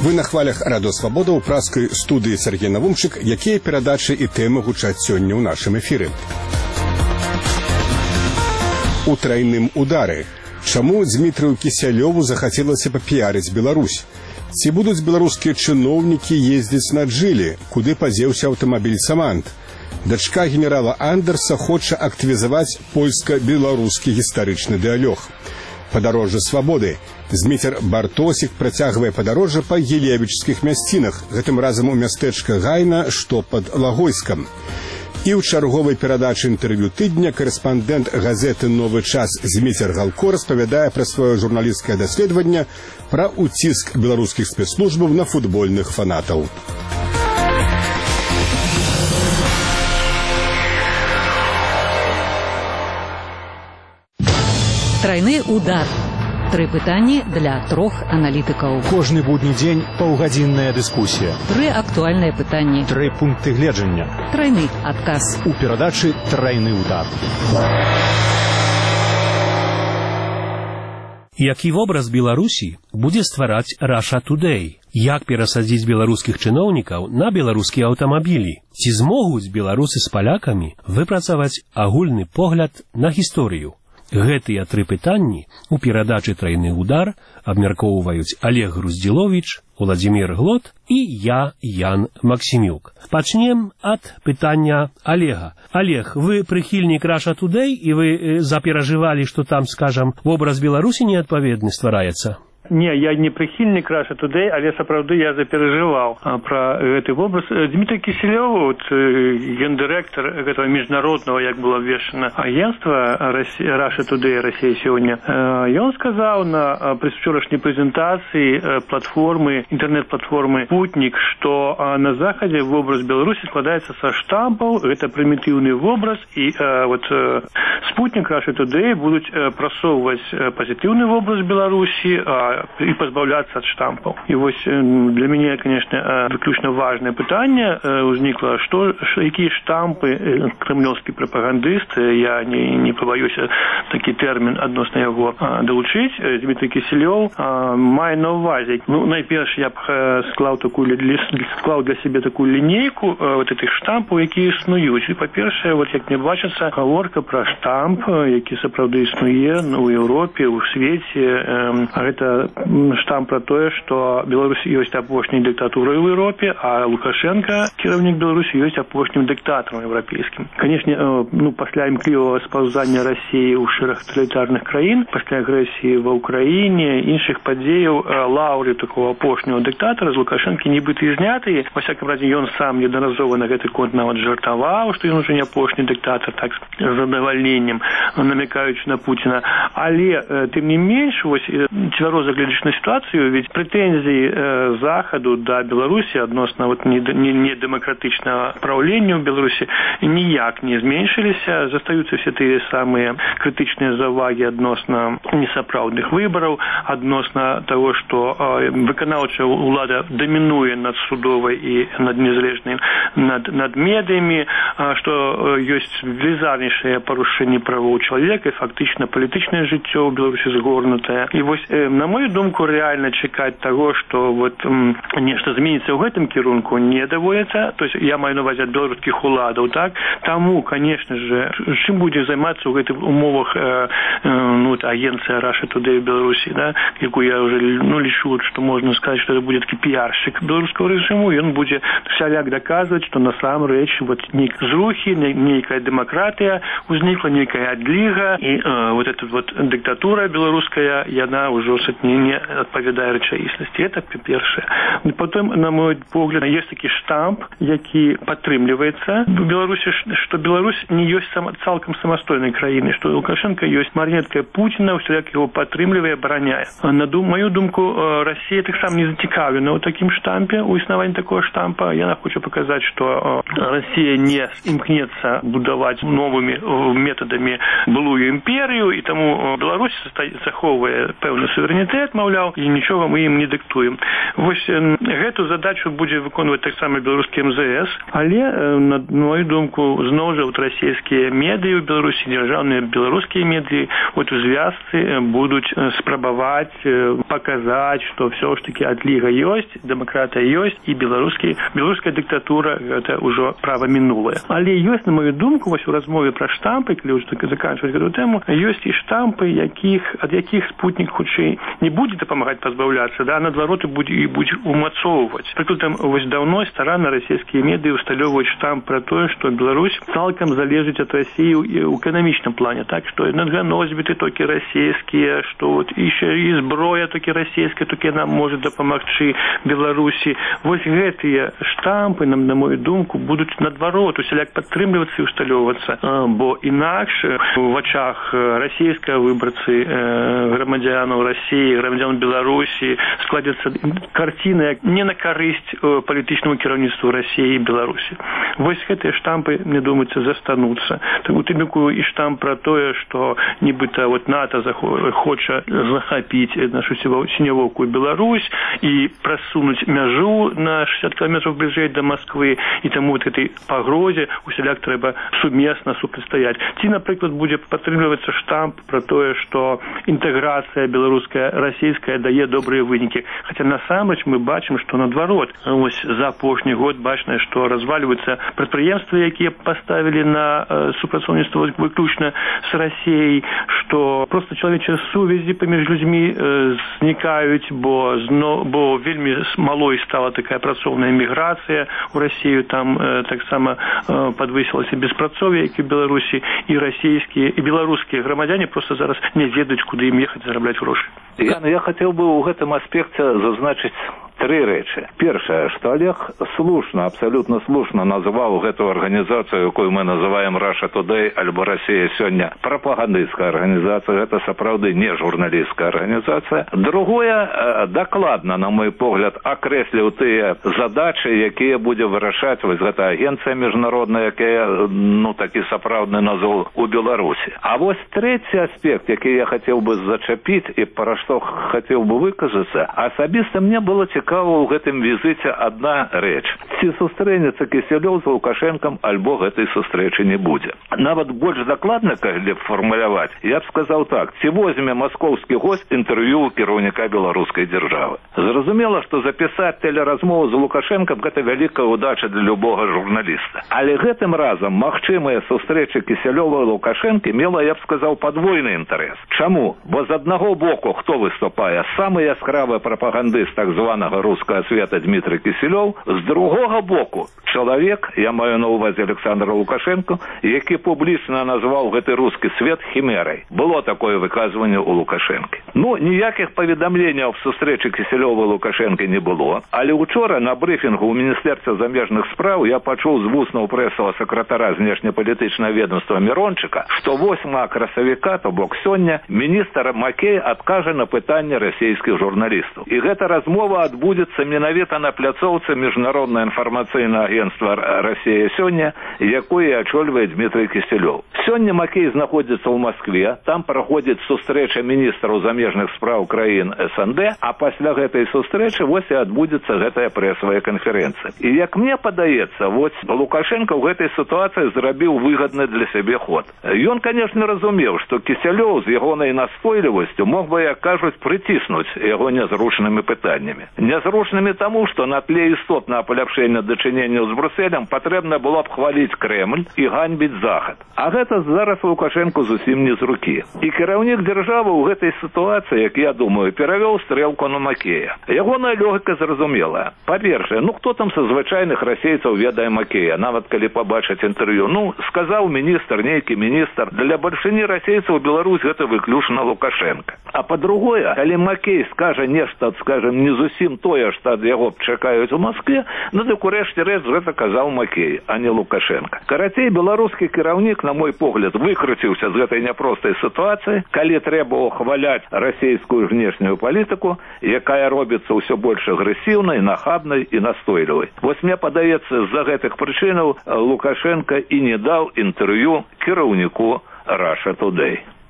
Вы на хвалях Радио Свабода ў праскай студыі Сергей Навумчык, якія перадачы і тэмы гучаць сёння ў нашым эфіры. У трайным удары. Чаму Дмітрыю Кісялёву захацелася папіярыць Беларусь? Ці будуць беларускія чыноўнікі ездзіць на Джылі, куды падзеўся аўтамабіль «Самант»? Дачка генерала Андерса хоча актывізаваць польска-беларускі гістарычны дыалог. Падарожжа свабоды. Зміцер Бартосік працягвае падарожжа па елевічскіх мясцінах, гэтым разам у мястэчка Гайна, што пад Лагойскам. І ў чарговай перадачы інтэрв'ю тыдня карэспандэнт газеты «Новы час» Зміцер Галко распавядае пра сваё журналісцкае даследаванне пра ўціск беларускіх спецслужбаў на футбольных фанатаў. Трайны удар. 3 пытанні для 3 аналітыкаў. Кожны будні дзень паўгадзінная дыскусія. 3 актуальныя пытанні. 3 пункты гледжання. Трайны адказ. У перадачы «Трайны удар». Які вобраз Беларусі будзе ствараць Russia Today? Як перасадзіць беларускіх чыноўнікаў на беларускія аўтамабілі? Ці змогуць беларусы з палякамі выпрацаваць агульны погляд на гісторыю? Гэтыя 3 пытанні у перадачы «Трайны удар» абмяркоўваюць Олег Груздзіловіч, Владзімір Глот і я, Ян Максімюк. Пачнем ад пытання Олега. Олег, вы прыхільнік Russia Today, і вы заперажывалі, што там, скажам, вобраз Беларусі неадпаведны ствараецца? Не, я не прыхільнік Russia Today, але сапраўды я заперажываў пра гэты вобраз. Дмітрий Кісялёў, гендырэктар гэтага міжнароднага, як было абвешчана, агентства Russia Today Россия сегодня, ён сказаў на прысвечорашняй прэзентацыі платформы, інтэрнэт-платформы «Спутник», што на Захадзе вобраз Беларусі складаецца са штампаў, гэта прымітыўны вобраз, і «Спутник» Russia Today будуць прасоўваць пазітыўны вобраз Беларусі, и позбавляться от штампов. И вот для меня, конечно, выключно важное пытание возникло, какие штампы кремлевский пропагандист, я не побоюсь такий термин относно его долучить, Дмитрий Кисельов, має на увазі. Ну, найперше я б склав для себе таку лінійку вот этих штампів, які існують. І, по-перше, вот як мені бачиться, говорка про штамп, який справді існує у Європі, у світі, це штамп про тое, што Беларусь ёсць апошняй дыктатурай у Европе, а Лукашенко, кіраўнік Беларусі, ёсць апошнім дыктатарам еўрапейскім. Канешне, пасля імклівага спаўзання Расіі ў шэраг таталітарных краін, пасля агрэсіі ва Ўкраіне, іншых падзеяў, лаўры такого апошняга дыктатара з Лукашэнкі нібыта і знятыя. Во всяком разе, ён сам неаднаразова на гэты конт нават жартаваў, што ён уже не апошні дыктатар, так з задавальненнем, намекаючы на Пуціна. Але, тым не менш, вось цвяроза глядзячы на сітуацыю, ведь прэтэнзіі Захаду да Беларусі адносна недэмакратычнага праўлення ў Беларусі ніяк не зменшыліся, застаюцца все тыя самыя крытычныя завагі адносна несапраўдных выбараў, адносна таго, што выканаўчая ўлада дамінуе над судовай і над незалежнай, над медыямі, што ёсць велізарнейшае парушэнне правоў чалавека і фактычна палітычнае жыццё ў Беларусі згорнутае. І вось, на мою думку, реально чекать того, что вот нешта зменится в этом кірунку, не доводится. То есть я маю на увазі беларускіх уладаў, так? Тому, конечно же, чым будзе займацца ў гэтых умовах агенція Russia Today в Беларусі, да? Яку я уже лічу, что можно сказать, что это будет такі піаршчык беларускага режиму, і он будзе всяляк доказывать, что насамрэч вот нейкія зрухі, нейкая демократия узнікла, нейкая адліга, і вот эта вот диктатура беларуская, яна ўжо не адпавядае рэчаіснасці. Это першае. Потым, на мой погляд, ёсць такі штамп, які падтрымліваецца в Беларусі, што Беларусь не ёсць цалкам самастойнай краінай, што Лукашенко ёсць марionеткай Пуціна, усяляк яго падтрымлівае, абараняе. На мою думку, Расія таксама не зацікаўлена ў такім штампе, у існаванні такого штампа. Яна хоча паказаць, што Расія не імкнецца будаваць новымі метадамі былую імперію, і таму Беларусь захоўвае пэўны суверэнітэт, маўляў, і нічога мы ім не дыктуем. Вось гэту задачу будзе выконваць таксама беларускі беларускі МЗС, але, на мою думку, зноў жа расійскія медыі ў Беларусі, дзяржаўныя беларускія медыі у звязцы будуць спрабаваць паказаць, што ўсё ж такі адліга ёсць, дэмакратыя ёсць і беларуская дыктатура гэта ўжо права мінулае. Але ёсць, на мою думку, вось у размове пра штампы, калі ўжо так заканчваць гэту тэму, ёсць і штампы, ад якіх спутнік хутчэй не будзе дапамагаць пазбаўляцца, а наадварот будзе умацоўваць. Прыкладам, вось даўно старанна расійскія медыі усталёўваюць штамп пра тое, што Беларусь цалкам залежыць ад Расіі ў эканамічным плане, так што энерганосьбіты толькі расійскія, што вот і зброя толькі расійская, толькі яна можа дапамагчы Беларусі. Вось гэтыя штампы, на мою думку, будуць наадварот усяляк падтрымлівацца і усталёўвацца, бо інакш у вачах расійскага выбарцы, грамадзянаў Расіі, грамадзян Беларусі складзецца карціна не на карысць палітычнаму кіраўніцтву Расіі і Беларусі. Вось гэтыя штампы, мне думаецца, застануцца. У тым ліку і штамп пра тое, што нібыта вот НАТО хоча захапіць нашу сінявокую Беларусь і прасунуць мяжу на 60 кілометраў бліжэй да Масквы, і таму вот этой пагрозе усяляк трэба сумесна супрацьстаяць. Ці, напрыклад, будзе падтрымлівацца штамп пра тое, што інтэграцыя беларуская, расійская дае добрыя вынікі. Хаця насамрэч мы бачым, што наадварот, вось за апошні год бачна, што развальваюцца прадпрыемствы, якія паставілі на супрацоўніцтва выключна з Расіяй, што проста чалавечыя сувязі паміж людзьмі знікаюць, бо вельмі малой стала такая працоўная міграцыя ў Расію, там таксама падвысілася беспрацоўе, як і в Беларусі, і расійскія, і беларускія грамадзяне проста зараз не ведаюць, куды ім ехаць зарабляць грошы. Я хацеў бы ў гэтым аспекце зазначыць три рэчы. Першае, што Олег слушна, абсолютно слушна назваў гэту арганізацыю, якую мы называем Russia Today, альбо Россия сёння, прапагандысцкая арганізацыя. Гэта сапраўды не журналісцкая арганізацыя. Другое, дакладна, на мой погляд, акрэсліў тыя задачы, якія будзе вырашаць вось гэта агенцыя міжнародная, якая, такі сапраўдны назву у Беларусі. А вось трэці аспект, які я хацеў бы зачапіць і пра што хацеў бы выказацца, асабіста мне было цікава ў гэтым візіце адна рэч. Ці сустрэнецца Кісялёў з Лукашэнкам, альбо гэтай сустрэчы не будзе. Нават больш дакладна, калі фармуляваць, я б сказаў так: ці возьме маскоўскі госць інтэрв'ю ў кіраўніка беларускай дзяржавы. Зразумела, што запісаць тэлеразмову з Лукашэнкам гэта вялікая ўдача для любога журналіста. Але гэтым разам магчымая сустрэча Кісялёва і Лукашэнкі мела, я б сказаў, падвойны інтарэс. Чаму? Бо з аднаго боку хто выступае? Самы яскравы прапагандыст так званага рускага света Дмітрый Кісялёў, з другога боку чалавек, я маю на ўвазе Александра Лукашенко, які публічна назваў гэты рускі свет хімерай. Было такое выказванне ў Лукашэнкі. Ніякіх паведамленняў аб сустрэчы Кісялёва і Лукашэнкі не было, але учора на брыфінгу ў Міністэрстве замежных спраў я пачуў з вуснаў прэсавага сакратара знешнепалітычнага ведомства Мірончыка, што 8 красавіка, то бок сёння, міністр Макей адкажа на пытанне расійскіх журналістаў. І гэта размова адбудзецца менавіта на пляцоўцы міжнароднае інфармацыйнае агентства «Расія сёння», якое ачольвае Дмітрый Кісялёў. Сёння Макей знаходзіцца ў Маскве, там праходзіць сустрэча міністраў замежных спраў краін СНД, а пасля гэтай сустрэчы вось і адбудзецца гэтая прэсавая канферэнцыя. І як мне падаецца, вось Лукашенко ў гэтай сітуацыі зрабіў выгадны для сябе ход. Ён, канешне, разумеў, што Кісялёў з ягонай настойлівасцю мог бы, як кажуць, прыціснуць яго нязручнымі пытаннямі. Нязручнымі таму, што на тле істотнага паляпшэння дачыненняў з Брусэлем патрэбна было б хваліць Крэмль і ганьбіць Захад. А гэта зараз Лукашенко зусім не з рукі. І кіраўнік дзяржавы ў гэтай сітуацыі, як я думаю, перавёў стрэлку на Макея. Ягоная логіка зразумелая. Па-першае, хто там са звычайных расейцаў ведае Макея, нават калі пабачыць інтэрв'ю. Сказаў міністр, нейкі міністр. Для бальшыні расейцаў Беларусь гэта выключна Лукашенко. А па-другое, калі Макей скажа нешта, скажем, не зусім тое, што ад яго чакаюць у Маскве, дык у рэшце рэч гэта казаў Макей, а не Лукашенко. Карацей, беларускі кіраўнік, на мой погляд, выкруціўся з гэтай няпростай сітуацыі, калі трэба ухваляць расійскую знешнюю палітыку, якая робіцца ўсё больш агрэсіўнай, нахабнай і настойлівай. Вось мне падаецца, з-за гэтых прычынаў Лукашенко і не даў інтэрв'ю кіраўніку Russia Today.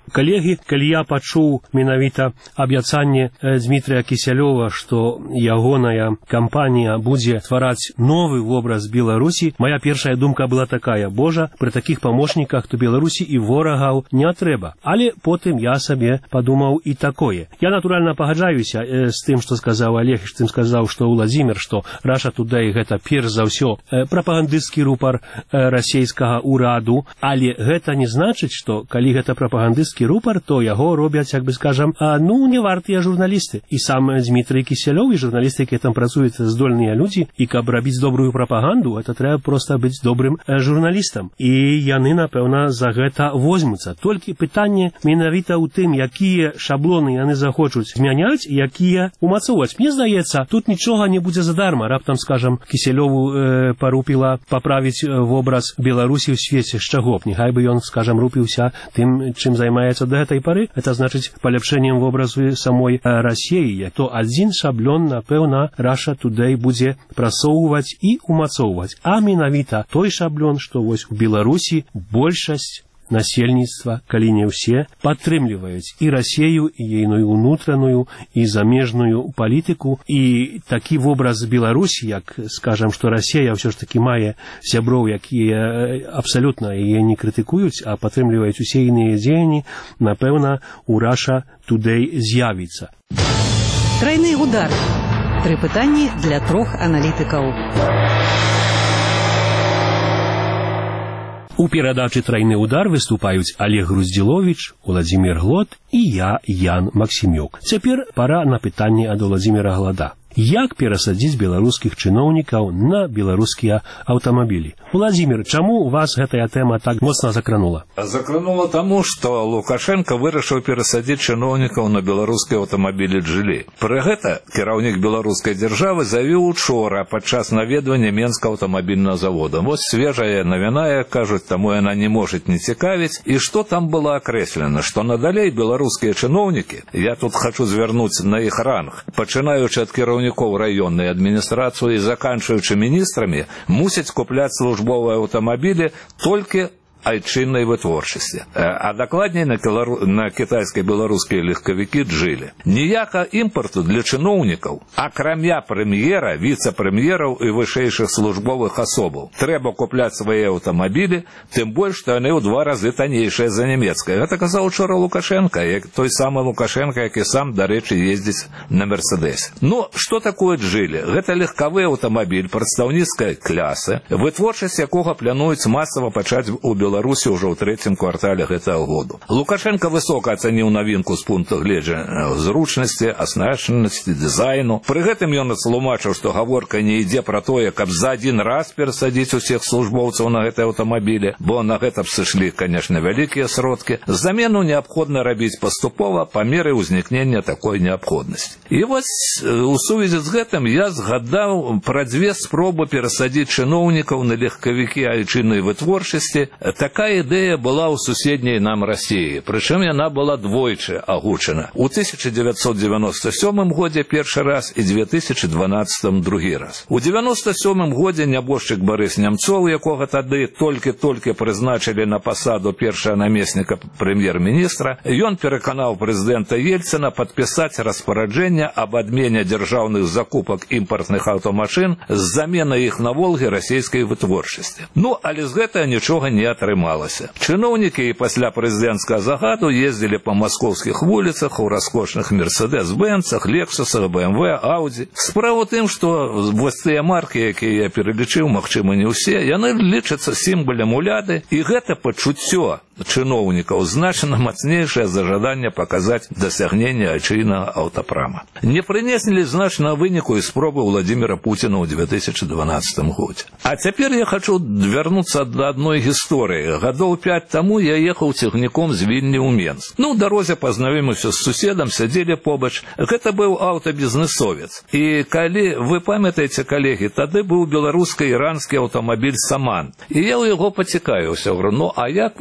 Калегі, калі я пачуў менавіта абяцанне Дмітрия Кісялёва, што ягоная кампанія будзе ствараць новы вобраз Беларусі, моя першая думка была такая: божа, пры такіх памочніках то Беларусі і ворагаў не трэба. Але потым я сабе падумаў і такое. Я, натуральна, пагаджаюся з тым, што сказаў Олег, з тым сказаў, што Владзімир, што Russia Today гэта перш за ўсё прапагандысцкі рупар расійскага ўраду, але гэта не значыць, што калі гэта прапагандысцкі рупар, то яго робяць, як бы скажам, не вартыя журналісты. І сам Дмітрий Кісялёў і журналісты, якія там працуюць, здольныя людзі, і каб рабіць добрую прапаганду, это трэба проста быць добрым журналістам. І яны, напэўна, за гэта возьмуцца. Толькі пытанне менавіта ў тым, якія шаблоны яны захочуць змяняць, якія умацоўваць. Мне здаецца, тут нічога не будзе задарма. Раптам, скажам, Кісялёву парупіла паправіць вобраз Беларусі ў свеце. З чаго б? Няхай бы ён, скажам, рупіўся тым, чым займаецца до гэтай пары. Это значыць паляпшэннем вобразу самой Расіі. То адзін шаблон, напэўна, Russia Today будзе прасоўваць і умацоўваць. А менавіта той шаблон, што вось у Беларусі большасць насельніцтва, калі не ўсе, падтрымліваюць і Расію, і ейную унутраную, і замежную палітыку. І такі вобраз Беларусі, як, скажам, што Расія ўсё ж такі мае сяброў, якія абсалютна яе не крытыкуюць, а падтрымліваюць усе іныя дзеянні, напэўна, у Russia Today з'явіцца. Трайны удар. 3 пытанні для 3 аналітыкаў. У перадачы «Трайны удар» выступаюць Олег Груздзіловіч, Владзімир Глод і я, Ян Максімюк. Цяпер пара на пытанне ад Владзіміра Глада. Як перасадзіць беларускіх чыноўнікаў на беларускія аўтамабілі? Владзімир, чаму вас гэтая тэма так моцна закранула? Закранула таму, што Лукашенко вырашыў перасадзіць чыноўнікаў на беларускія аўтамабілі «Джили». Пры гэта кіраўнік беларускай дзяржавы заявіў учора падчас наведвання Менскага аўтамабільнага завода. Вось свежая навіна, як кажуць, таму яна не можа не цікавіць. І што там было акрэслена? Што надалей беларускія чыноўнікі, я тут хачу звярнуць на іх ранг, пачынаючы ад кіраўнікоў районной адміністрацыі і заканчваючы міністрамі, мусяць купляць службовыя аўтамабілі толькі айчыннай вытворчасці, а дакладней на кітайска-беларускія легкавікі «Джили». Ніяка імпарту для чыноўнікаў, акрамя прэм'ера, віцэ-прэм'ераў і вышэйшых службовых асобаў. Трэба купляць свае аўтамабілі, тым больш, што яны ў 2 разы таннейшыя за нямецкае. Гэта казаў учора Лукашенко, той самы Лукашенко, які сам, дарэчы, ездзіць на «Мерседесе». Ну, што такое «Джили»? Гэта легкавы аўтамабіль прадстаўніцкай клясы, вытворчасць якога плануюць масава пачаць у Беларусі ўжо ў 3-м квартале гэтага году. Лукашенко высока ацаніў навінку з пункту гледжання зручнасці, аснашчанасці, дызайну. Пры гэтым ён тлумачыў, што гаворка не ідзе пра тое, каб за адзін раз перасадзіць усіх службоўцаў на гэтыя аўтамабілі, бо на гэта б сышлі, канешне, вялікія сродкі. Замену неабходна рабіць паступова па меры ўзнікнення такой неабходнасці. І вось у сувязі з гэтым я згадаў пра 2 спробы перасадзіць чыноўнікаў на легкавікі айчыннай вытворчасці. Такая ідэя была ў суседняй нам Расіі, прычым яна была двойчы агучана. У 1997 годзе першы раз і 2012 другі раз. У 1997 годзе нябожчык Барыс Нямцоў, якога тады толькі прызначылі на пасаду першага намесніка прэм'ер-міністра, ён пераканаў прэзідэнта Ельцына падпісаць распараджэнне аб адмене дзяржаўных закупак імпартных аўтамашын з заменай іх на «Волгі» расійскай вытворчасці. Ну, але з гэтага нічога не атрымалася. Чыноўнікі і пасля прэзідэнцкага загаду ездзілі па маскоўскіх вуліцах у раскошных «Мерседес-бэнцах», «Лексусах», «БМВ», «Ауді». Справа ў тым, што вось тыя маркі, якія я пералічыў, магчыма, не ўсе, яны лічацца сімвалем уляды, і гэта пачуццё чыноўнікаў значна мацнейшае за жаданне паказаць дасягненне айчыннага аўтапрама. Не прынеслі значнага выніку і спробы Владзіміра Пуціна ў 2012 годзе. А цяпер я хачу вярнуцца да адной гісторыі. Гадоў 5 таму я ехаў цягніком з Вільні ў Менск. Ну, ў дарозе пазнаёміўся з суседам, сядзелі побач. Гэта быў аўтабізнесовец. І калі вы памятаеце, калегі, тады быў беларуска-іранскі аўтамабіль «Саман». І я ў яго пацікавіўся, говорю, ну, а як вось гэта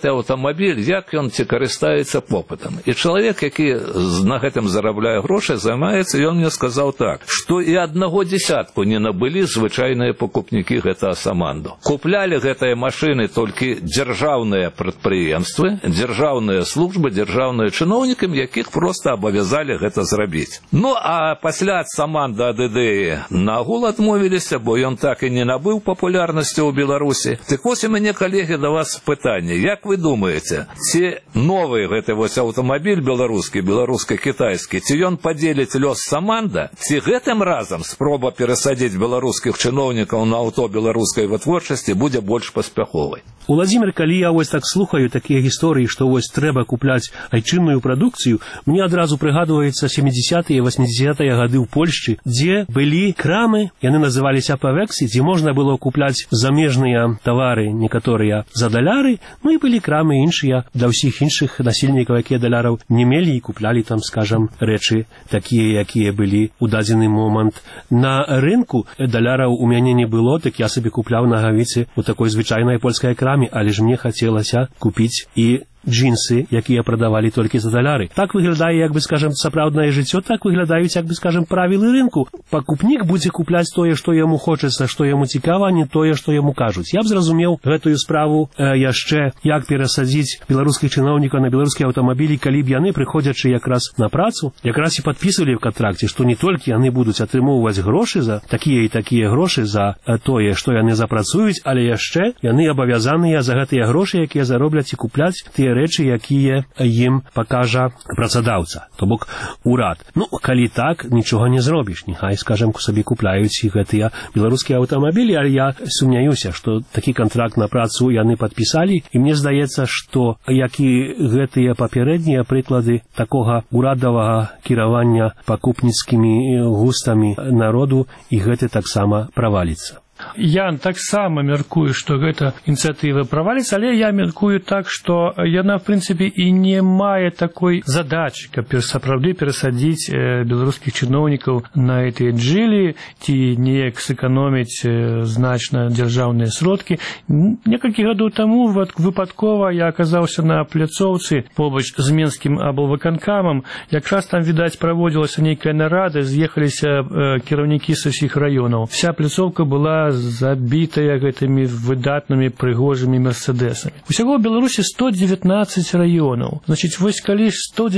гэты аўтамабіль, як ён ці карыстаецца попытам. І чалавек, які на гэтым зарабляе грошы, займаецца, ён мне сказаў так, што і аднаго дзесятку не набылі звычайныя пакупнікі гэтага саманду. Куплялі гэтыя машыны толькі дзяржаўныя прадпрыемствы, дзяржаўныя службы, дзяржаўныя чыноўнікам, якіх проста абавязалі гэта зрабіць. Ну, а пасля саманда ад ідэі нагул адмовіліся, бо ён так і не набыў папулярнасці ў Беларусі. Так вось у мяне, калегі, да вас пытанне. Як вы думаеце, ці новы гэты вось аўтамабіль беларускі, беларуска-кітайскі, ці ён падзеліць лёс саманда, ці гэтым разам спроба перасадзіць беларускіх чыноўнікаў на аўто беларускай вытворчасці будзе больш паспяховай? Уладзімир, калі я вось так слухаю такія гісторыі, што вось трэба купляць айчынную прадукцыю, мне адразу прыгадваецца 70-е, 80-е гады ў Польшчы, дзе былі крамы, яны называліся павексі, дзе можна было купляць замежныя тавары, некаторыя за даляры, ну і былі крамы іншыя для ўсіх іншых насельнікаў, якія даляраў не мелі і куплялі там, скажам, рэчы такія, якія былі ў дадзены момант. На рынку даляраў у мяне не было, так я сабе купляў нагавіцы у такой звычайнай польскай краме, але ж мне хацелася купіць і джинсы, якія прадавалі толькі за даляры. Так выглядае, як бы, скажем, сапраўднае жыццё, так выглядаюць, як бы, скажем, правілы рынку. Пакупнік будзе купляць тое, што яму хочацца, што яму цікава, а не тое, што яму кажуць. Я б зразумеў гэтую справу яшчэ, як перасадзіць беларускіх чыноўнікаў на беларускія аўтамабілі, калі б яны, прыходзячы якраз на працу, якраз і падпісвалі ў кантракце, што не толькі яны будуць атрымоўваць грошы за такія і такія грошы за тое, што яны запрацуюць, але яшчэ яны абавязаныя за гэтыя грошы, якія заробляць, і купляць тыя рэчы, якія ім пакажа працадаўца, то бок урад. Ну, калі так, нічога не зробіш. Няхай, скажем, сабе купляюць і гэтыя беларускія аўтамабілі, але я сумняюся, што такі кантракт на працу яны падпісалі, і мне здаецца, што як і гэтыя папярэднія прыклады такога урадавага кіравання пакупніцкімі густамі народу, і гэты таксама праваліцца. Я таксама мяркую, што гэта ініцыятыва праваліцца, але я мяркую так, што яна, в прынцыпе, і не мае такой задачы, каб сапраўды перасадзіць беларускіх чыноўнікаў на гэтыя джылі ці неяк сэканоміць значна дзяржаўныя сродкі. Некалькі гадоў таму выпадкова я аказаўся на пляцоўцы побач з Менскім аблвыканкамам. Якраз там, відаць, праводзілася нейкая нарада, з'ехаліся кіраўнікі са ўсіх раёнаў. Вся пляцоўка была забітая гэтымі выдатнымі прыгожымі мерседесамі. Усяго ў Беларусі 119 раёнаў. Значыць, вось калі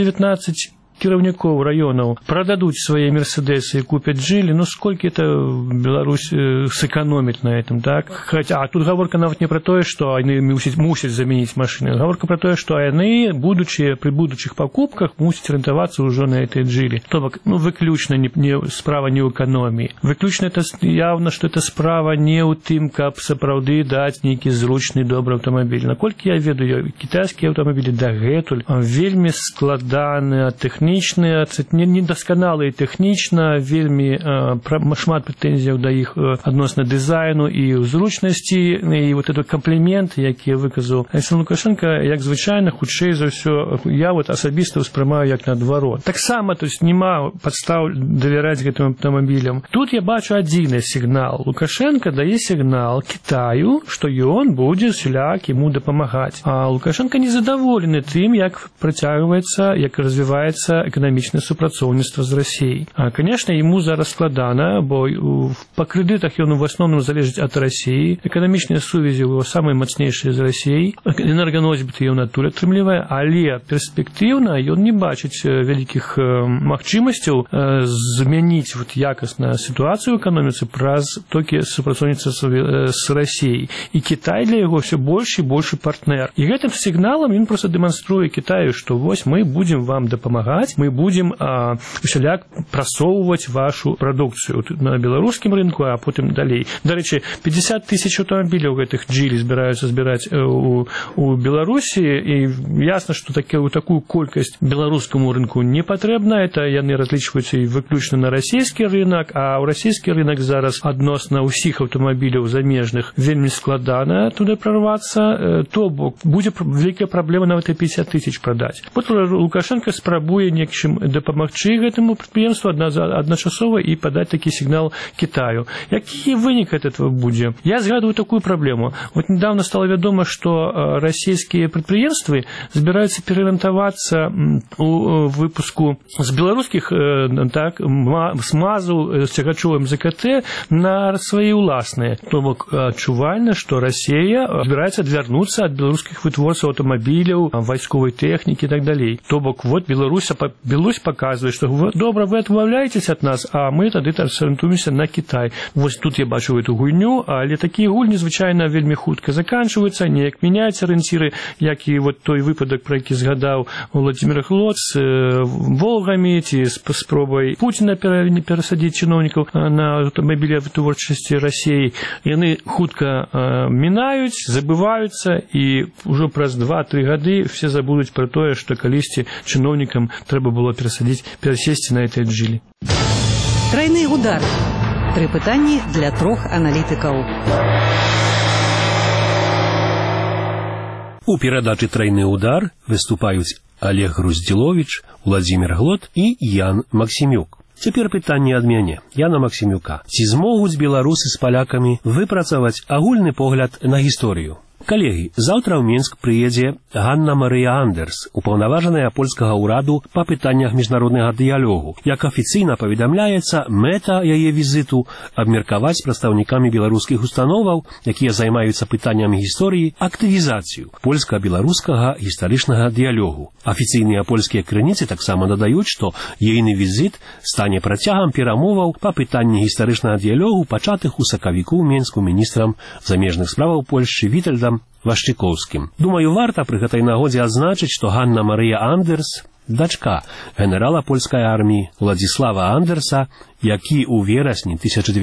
119 кіраўнікоў раёнаў прададуць свае мерседесы і купяць жылі, ну сколькі это Беларусь сэкономіць на этом, так? Хаця, а тут гаворка нават не пра тое, што яны мусяць замяніць машыны. Гаворка пра тое, што яны, пры будучых пакупках, мусяць арыентавацца ўжо на гэтыя жылі. То бок, ну, выключна справа не ў эканоміі. Выключна это явна, што это справа не ў тым, каб сапраўды даць нейкі зручны добры аўтамабіль. Наколькі я ведаю, кітайскія аўтамабілі дагэтуль вельмі складаныя, недасканалыя тэхнічна, вельмі шмат прэтэнзіяў да іх адносна дызайну і зручнасці, і вот этот камплімент, які выказаў Александр Лукашенко, як звычайна, хутчэй за ўсё, я вот асабіста ўспрымаю як наадварот. Таксама, то есть, няма падстаў давяраць гэтым аўтамабілям. Тут я бачу адзіны сігнал. Лукашенко дае сігнал Кітаю, што ён будзе усяляк яму дапамагаць. А Лукашенко незадаволены тым, як працягваецца, як развіваецца эканамічнае супрацоўніцтва з Расіяй. Конечно, ему зараз складана, бо па крэдытах ён в асноўным залежыць ад Расіі, эканамічныя сувязі ў яго самыя мацнейшыя з Расіяй, энерганосьбіты ён адтуль атрымлівае, але перспектыўна ён не бачыць вялікіх магчымасцяў змяніць якасна сітуацыю ў эканоміцы праз толькі супрацоўніцтва з Расіяй. І Кітай для яго ўсё больш і больш партнер. І гэтым сігналам ён проста дэманструе Кітаю, што вось мы будзем вам дапамагаць, мы будем усяляк прасоўваць вашу прадукцыю на беларускім рынку, а потым далей. Дарэчы, 50 тысяч аўтамабіляў гэтых джілі збіраюцца збіраць у Беларусі, і ясна, што такую колькасць беларускаму рынку не патрэбна. Это яны разлічваюцца і выключна на расійскі рынок, а ў расійскі рынок зараз адносна ўсіх аўтамабіляў замежных вельмі складана туды прарвацца, то бок будзе вялікая праблема нават і 50 тысяч прадаць. Вот Лукашенко спрабуе нечым дапамагчы гэтаму прадпрыемству адначасова і падаць такі сігнал Китаю. Які вынік этого будзе? Я згадываю такую праблему. Вот недавно стало вядома, што расійскія прадпрыемствы збіраюцца перарыентавацца у выпуску з беларускіх смазаў з цягачовым ЗКТ на свае ўласныя. То бок адчувальна, што Расія збіраецца адвярнуцца ад беларускіх вытворцаў аўтамабіляў, вайсковай тэхнікі і так далей. То бок вот Беларусь паказвае, што добра, вы адмаўляецеся ад нас, а мы тады арыентуемся на Кітай. Вось тут я бачу эту гульню, але такія гульні звычайна вельмі хутка заканчваюцца, неяк мяняюцца арыенціры, як і вот той выпадак, про які згадаў Владимир Хлоц з Волгамі ці з спробай Пуціна перасадзіць чыноўнікаў на аўтамабілі вытворчасці Расіі. Яны хутка мінаюць, забываюцца, і ўжо праз 2-3 гады все забудуць про тое, што калісьці чыноўнікам трэба было перасесці на этой джілі. Тройны удар. 3 пытанні для 3 аналітыкаў. У перадачы «Тройны удар» выступаюць Олег Груздзіловіч, Владимир Глот і Ян Максімюк. Цяпер пытанне ад мяне, Яна Максімюка. Ці змогуць беларусы з палякамі выпрацаваць агульны погляд на гісторыю? Калегі, заўтра ў Мінск прыедзе Ганна Марыя Андерс, упаўнаважаная польскага ўраду па пытаннях міжнароднага дыялогу. Як афіцыйна паведамляецца, мэта яе візіту абмеркаваць прадстаўнікамі беларускіх установаў, якія займаюцца пытаннямі гісторыі, актывізацыю польска-беларускага гістарычнага дыялогу. Афіцыйныя польскія крыніцы таксама дадаюць, што ейны візіт стане працягам перамоваў па пытанні гістарычнага дыялогу, пачатых у сакавіку ў Мінску міністрам замежных справаў Польшчы Вітальдам Вашчыкоўскім. Думаю, варта пры гэтай нагодзе адзначыць, што Ганна Марыя Андерс, дачка генерала польскай арміі Владзіслава Андерса, які ў верасні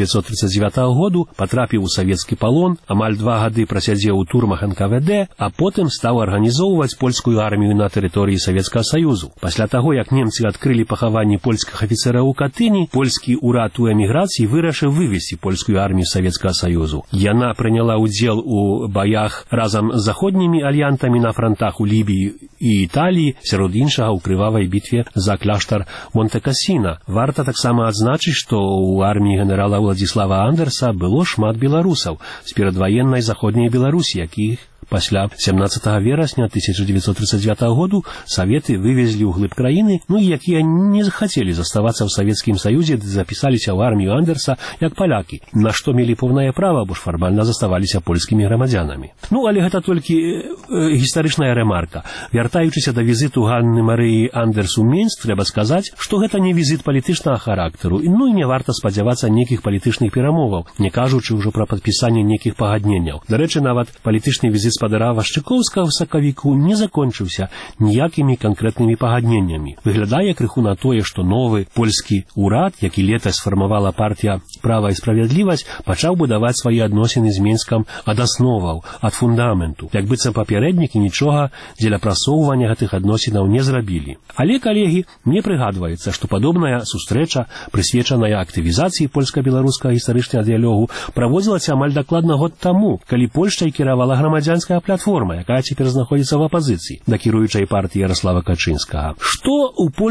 1939 году патрапіў у савецкі палон, амаль 2 гады прасядзеў у турмах НКВД, а потым стаў арганізоўваць польскую армію на тэрыторыі Савецкага Саюзу. Пасля таго, як немцы адкрылі пахаванні польскіх афіцэраў у Катыні, польскі ўрад у эміграцыі вырашыў вывесці польскую армію Савецкага Саюзу. Яна прыняла ўдзел у баях разам з заходнімі альянтамі на франтах у Лібіі і Італіі, сярод іншага ў крывавай бітве за кляштар Монте-Кассіна. Варта таксама адзначыць, што ў арміі генерала Владзіслава Андерса было шмат беларусаў з перадваеннай заходняй Беларусі, якіх пасля 17 верасня 1939 году Саветы вывезлі ў глыб краіны, і якія не захацелі заставацца ў Савецкім Саюзе, запісаліся ў армію Андерса як палякі, на што мелі поўнае права, бо ж фармальна заставаліся польскімі грамадзянамі. Але гэта толькі гістарычная рэмарка. Вяртаючыся да візіту Ганны Марыі Андерс у Мінск, трэба сказаць, што гэта не візіт палітычнага характару, і не варта спадзявацца нейкіх палітычных перамоваў, не кажучы ўжо пра падпісанне нейкіх пагадненняў. Дарэчы, нават палітычны візіт спадара Вашчыкоўскага в сакавіку не закончыўся ніякімі канкрэтнымі пагадненнямі. Выглядае крыху на тое, што новы польскі ўрад, які летась сфармавала партія «Права і справядлівасць», пачаў будаваць свае адносіны з Мінскам ад асноваў, ад фундаменту. Як быццам папярэднікі нічога дзеля прасоўвання гэтых адносінаў не зрабілі. Але, калегі, мне прыгадваецца, што падобная сустрэча, прысвечаная актывізацыі польска-беларускага гістарычнага дыялогу, праводзілася амаль дакладна год таму, калі Польшчай кіравала грамадзянская платформа, якая цяпер знаходзіцца ў апазіцыі да кіруючай партыі Ярослава Качынскага. Што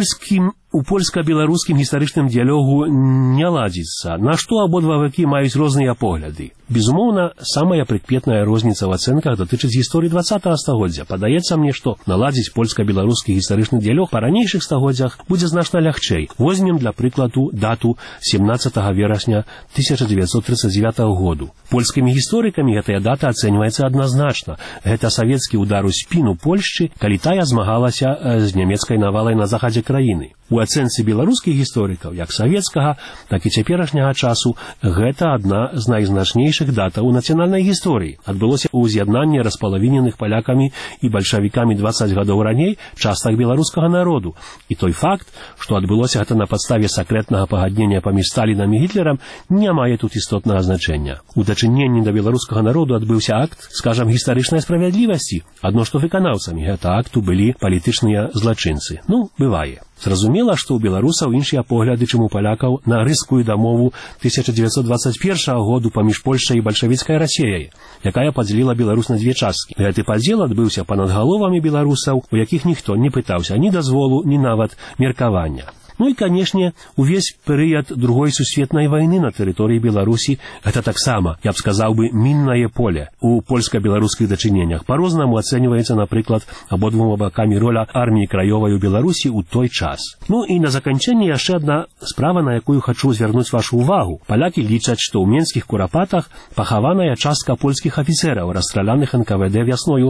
у польска-беларускім гістарычным дыялогу не ладзіцца, на што абодва бакі маюць розныя погляды. Безумоўна, самая прыкметная розніца ў ацэнках датычыць гісторыі 20-го стагоддзя. Падаецца мне, што наладзіць польска-беларускі гістарычны дыялог па ранейшых стагоддзях будзе значна лягчэй. Возьмем, для прыкладу, дату 17 верасня 1939 году. Польскімі гісторыкамі гэтая дата ацэньваецца адназначна. Гэта савецкі ўдар у спіну Польшчы, калі тая змагалася з нямецкай навалай на захадзе краіны. У ацэнцы беларускіх гісторыкаў, як савецкага, так і цяперашняга часу, гэта адна з найзначнейшых датаў у нацыянальнай гісторыі. Адбылося ў з'яднанні распалавіненых палякамі і бальшавікамі 20 гадоў раней частак беларускага народу. І той факт, што адбылося гэта на падставе сакрэтнага пагаднення паміж Сталінам і Гітлерам, не мае тут істотнага значэння. У дачыненні да беларускага народу адбыўся акт, скажам, гістарычнай справядлівасці, адно што выканаўцамі гэта акту былі палітычныя злачынцы. Бывае. Зразумела, што ў беларусаў іншыя погляды, чым у палякаў на рыскую дамову 1921 году паміж Польшай і бальшавіцкай Расіяй, якая падзяліла Беларусь на две часткі. Гэты падзел адбыўся па-над галовамі беларусаў, у якіх ніхто не пытаўся ні дазволу, ні нават меркавання. Ну і, канешне, увесь перыяд Другой сусветнай вайны на тэрыторыі Беларусі гэта таксама, я б сказаў бы, міннае поле у польска-беларускіх дачыненнях. Па-рознаму ацэньваецца, напрыклад, абодвума бакамі роля арміі краёвай у Беларусі ў той час. Ну і на заканчэнне яшчэ адна справа, на якую хачу звярнуць вашу ўвагу. Палякі лічаць, што ў менскіх курапатах пахаваная частка польскіх афіцэраў, расстраляных НКВД вясною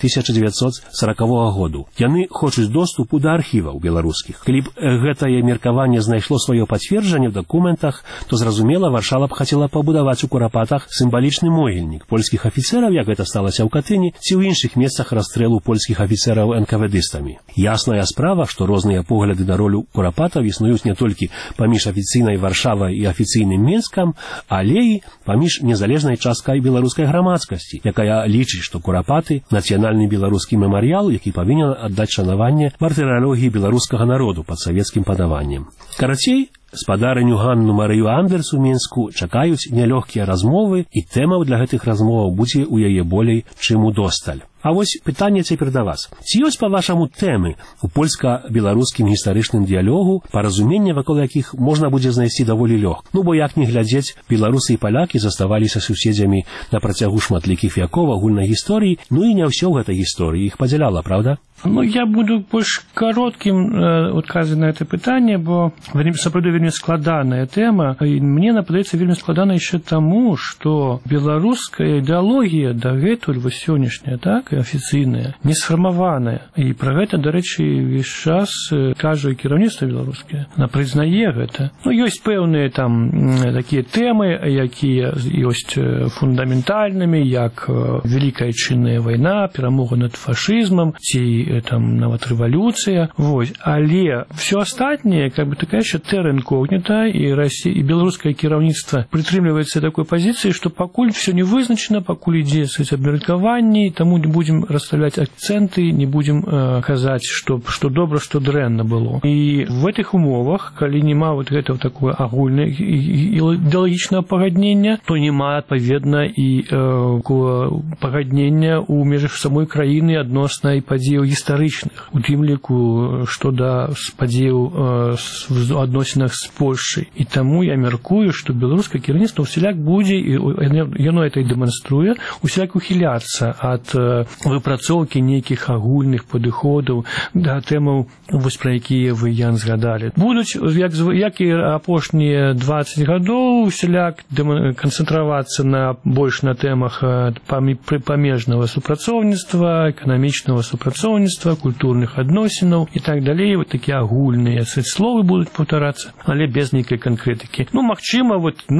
1940 году. Яны хочуць доступу да архіваў беларускіх. Калі б гэта меркаванне знайшло сваё пацверджанне ў дакументах, то, зразумела, Варшава б хацела пабудаваць у Курапатах сімвалічны могільнік польскіх афіцэраў, як гэта сталася ў Катыні, ці ў іншых месцах расстрэлу польскіх афіцэраў НКВДыстамі. Ясная справа, што розныя погляды на ролю Курапатаў існуюць не толькі паміж афіцыйнай Варшавай і афіцыйным Менскам, але і паміж незалежнай часткай беларускай грамадскасці, якая лічыць, што Курапаты — нацыянальны беларускі мемарыял, які павінен аддаць шанаванне мартыралогіі беларускага народу пад савецкім панаваннем. Карацей, спадарыню Ганну Марыю Андерс у Мінску чакаюць нялёгкія размовы, і тэмаў для гэтых размоваў будзе ў яе болей, чым удосталь. А вось пытанне цяпер да вас. Ці ёсць, па-вашаму, тэмы у польска-беларускім гістарычным дыялогу, паразуменне, вакол якіх можна будзе знайсці даволі лёгка? Ну, бо як не глядзець, беларусы і палякі заставаліся суседзямі на працягу шматлікіх вякоў агульнай гісторыі, ну і не ўсё ў гэтай гісторыі іх падзяляла, правда? Ну, я буду больш кароткім адказваць на гэта пытанне, бо сапраўды вельмі складаная тэма, і мне нападаецца вельмі складана яшчэ таму, што беларуская ідэалогія дагэтуль вось сённяшняя, так, афіцыйная, не сфармаваная. І пра гэта, дарэчы, увесь час кажа і кіраўніцтва беларускае. Яна прызнае гэта. Ну, ёсць пэўныя там такія тэмы, якія ёсць фундаментальнымі, як Вялікая Адчынная вайна, перамога над фашызмам, ці там нават рэвалюцыя. Вось. Але всё астатняе, как бы такая яшчэ тэра інкогніта, і беларускае кіраўніцтва прытрымліваецца такой пазіцыі, што пакуль всё не вызначана, пакуль ідзе абмеркаванне, таму не будем расставлять акценты, не будем казаць, что добра, что дрэнна было. И в этих умовах, калі нема вот гэтага такое агульнае ідэалагічнага пагаднення, то нема адпаведна і пагаднення ў межах самой краіны адносна і падзеяў гістарычных, у тым ліку што да падзеяў в адносінах з Польшчай. І таму я мяркую, што беларускае кіраўніцтва ўсяляк будзе, і яно это і дэманструе, ўсяляк ухіляцца ад выпрацоўкі нейкіх агульных падыходаў да тэмаў, вось пра якія вы, Ян, згадалі. Будуць, як і апошнія 20 гадоў, усяляк канцэнтравацца больш на тэмах памежнага супрацоўніцтва, эканамічнага супрацоўніцтва, культурных адносінаў і так далей. Вот такія агульныя словы будуць паўтарацца, але без нейкай канкрэтыкі. Ну, магчыма,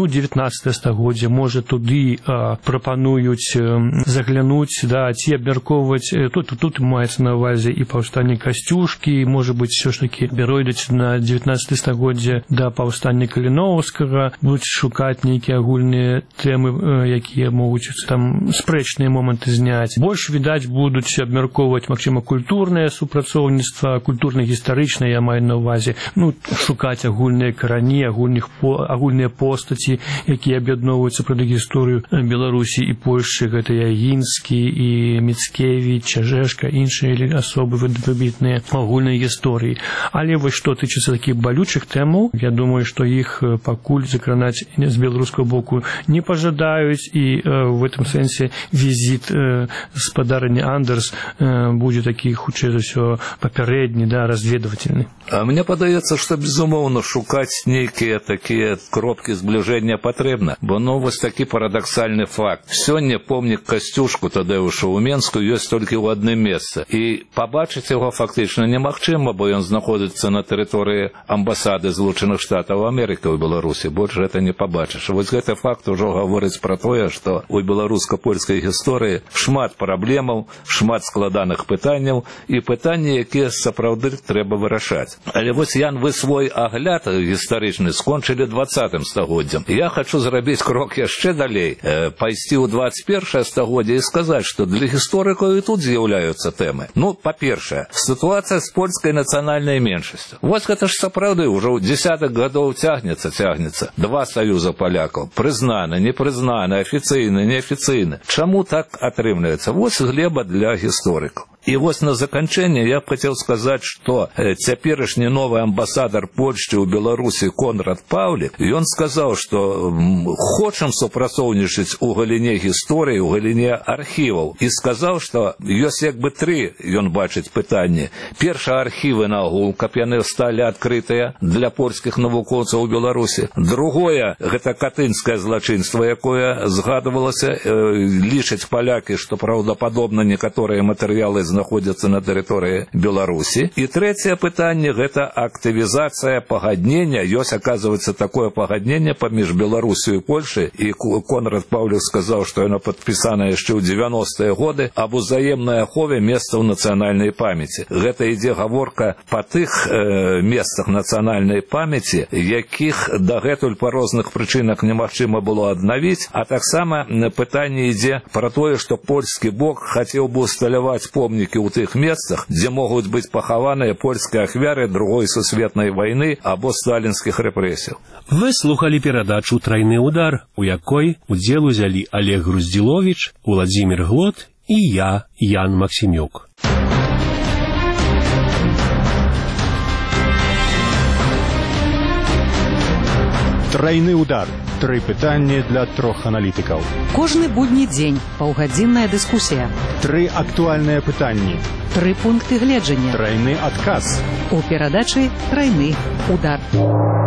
19 стагоддзя, можа, туды прапануюць заглянуць, да, ці абмяркоўваць, тут маецца на ўвазе і паўстанне Касцюшкі, можа быць, все ж таки перайдуць на 19 стагоддзя да паўстання Каліноўскага, будуць шукаць нейкія агульныя тэмы, якія могуць там спрэчныя моманты зняць. Больш, відаць, будуць абмяркоўваць, магчыма, культурнае супрацоўніцтва, культурна-гістарычнае, я маю на ўвазе, шукаць агульныя карані, агульныя постаці, якія аб'ядноўваюцца пра гісторыю Беларусі і Польшчы, гэта Ягінскі і Міцкевіч, Чажэшка, іншыя асобы выбітныя агульнай гісторыі. Але вось што тычыцца такіх балючых тэмаў, я думаю, што іх пакуль закранаць з беларускага боку не пажадаюць, і в этом сэнсе візіт спадарыні Андерс будзе такі, хутчэй за ўсё, папярэдні, да, разведвательны. А мне падаецца, што, безумоўна, шукаць нейкія такія кропкі збліжэння патрэбна, бо вось такі парадаксальны факт. Сёння помнік Касцюшку Тадеуша ў Менску ёсць толькі ў адным месцы, і пабачыць яго фактычна немагчыма, бо ён знаходзіцца на тэрыторыі амбасады Злучаных Штатаў Амерыкі ў Беларусі. Больш гэта не пабачыш. Вось гэты факт ужо гаворыць пра тое, што ў беларуска-польскай гісторыі шмат праблемаў, шмат складаных пытанняў і пытанні, якія сапраўды трэба вырашаць. Але вось, Ян, вы свой агляд гістарычны скончылі 20 стагоддзям. Я хачу зрабіць крок яшчэ далей, пайсці ў 21 стагоддзе і сказаць, што для гісторыкаў і тут з'яўляюцца тэмы. Ну, па-першае, сітуацыя з польскай нацыянальнай меншасцю. Вось гэта ж сапраўды ўжо ў дзесятых гадоў цягнецца. Два саюза палякаў. Прызнаны, непрызнаны, афіцыйны, неафіцыйны. Чаму так атрымліваецца? Вось глеба для гісторыкаў. І вось на заканчэнне я б хацеў сказаць, што цяперашні новы амбасадар Польшчы ў Беларусі Конрад Паўлік, ён сказаў, што хочам супрацоўнічаць у галіне гісторыі, у галіне архіваў. І сказаў, што ёсць як бы тры, ён бачыць пытанні. Першае, архівы нагул, каб яны сталі адкрытыя для польскіх навукоўцаў у Беларусі. Другое, гэта катынскае злачынства, якое згадывалася, лічаць палякі, што праўдападобна некаторыя матэрыялы знаходзяцца на тэрыторыі Беларусі. І трэцяе пытанне – гэта актывізацыя пагаднення. Ёсць, аказваецца, такое пагадненне паміж Беларусю і Польшай. І Конрад Паўлік сказаў, што яно падпісана яшчэ ў 90-е годы аб узаемнай ахове месцаў нацыянальнай памяці. Гэта ідзе гаворка па тых месцах нацыянальнай памяці, якіх дагэтуль па розных прычынах немагчыма было аднавіць, а таксама пытанне ідзе пра тое, што польскі бок хацеў бы усталяваць помнікі ў тых месцах, дзе могуць быць пахаваныя польскія ахвяры Другой сусветнай вайны або сталінскіх рэпрэсіяў. Вы слухали перадачу «Трайны удар», у якой удзел узялі Олег Груздзіловіч, Уладзімір Глот і я, Ян Максімюк. Трайны удар. Тры пытанні для трох аналітыкаў. Кожны будні дзень паўгадзінная дыскусія. Тры актуальныя пытанні. Тры пункты гледжання. Трайны адказ. У перадачы «Трайны удар».